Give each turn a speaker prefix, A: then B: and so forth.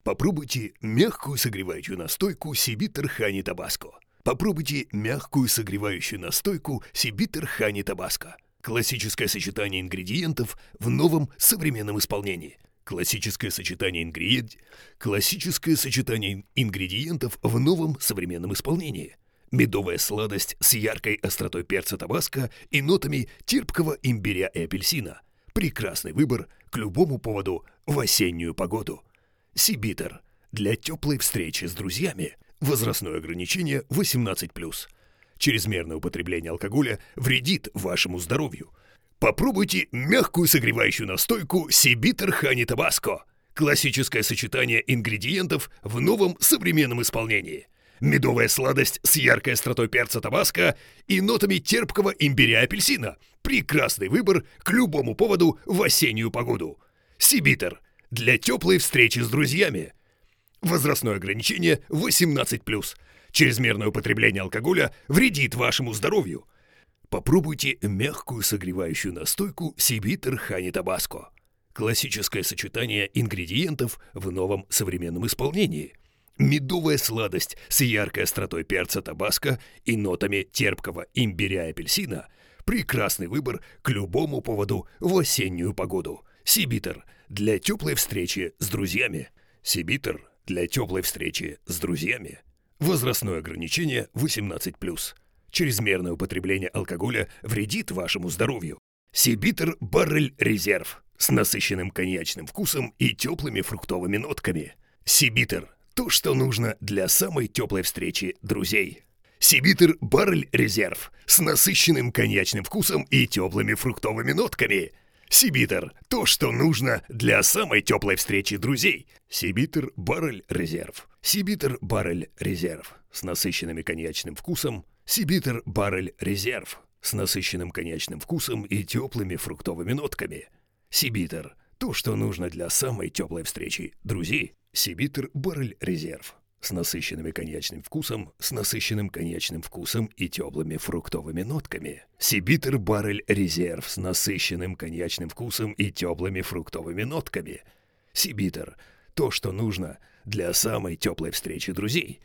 A: Попробуйте мягкую согревающую настойку Сибитер Хани Табаско. Попробуйте мягкую согревающую настойку Сибитер Хани Табаско. Классическое сочетание ингредиентов в новом современном исполнении. Классическое сочетание ингредиентов в новом современном исполнении. Медовая сладость с яркой остротой перца табаско и нотами терпкого имбиря и апельсина. Прекрасный выбор к любому поводу в осеннюю погоду. Сибитер. Для теплой встречи с друзьями. Возрастное ограничение 18+. Чрезмерное употребление алкоголя вредит вашему здоровью. Попробуйте мягкую согревающую настойку Сибитер Хани Табаско. Классическое сочетание ингредиентов в новом современном исполнении. Медовая сладость с яркой остротой перца табаско и нотами терпкого имбиря и апельсина. Прекрасный выбор к любому поводу в осеннюю погоду. Сибитер. Для теплой встречи с друзьями. Возрастное ограничение 18+. Чрезмерное употребление алкоголя вредит вашему здоровью. Попробуйте мягкую согревающую настойку Сибитер Хани Табаско. Классическое сочетание ингредиентов в новом современном исполнении. Медовая сладость с яркой остротой перца табаско и нотами терпкого имбиря и апельсина. Прекрасный выбор к любому поводу в осеннюю погоду. Сибитер. Для теплой встречи с друзьями. Сибитер. Для теплой встречи с друзьями. Возрастное ограничение 18+. Чрезмерное употребление алкоголя вредит вашему здоровью. Сибитер Баррель Резерв с насыщенным коньячным вкусом и теплыми фруктовыми нотками. Сибитер. То, что нужно для самой теплой встречи друзей. Сибитер Баррель Резерв с насыщенным коньячным вкусом и теплыми фруктовыми нотками. Сибитер. То, что нужно для самой теплой встречи друзей. Сибитер Баррель Резерв. Сибитер Баррель Резерв с насыщенным коньячным вкусом. Сибитер Баррель Резерв с насыщенным коньячным вкусом и теплыми фруктовыми нотками. Сибитер. То, что нужно для самой теплой встречи друзей. Сибитер Баррель Резерв с насыщенным коньячным вкусом, и теплыми фруктовыми нотками. Сибитер Баррель Резерв с насыщенным коньячным вкусом и теплыми фруктовыми нотками. Сибитер. То, что нужно для самой теплой встречи друзей.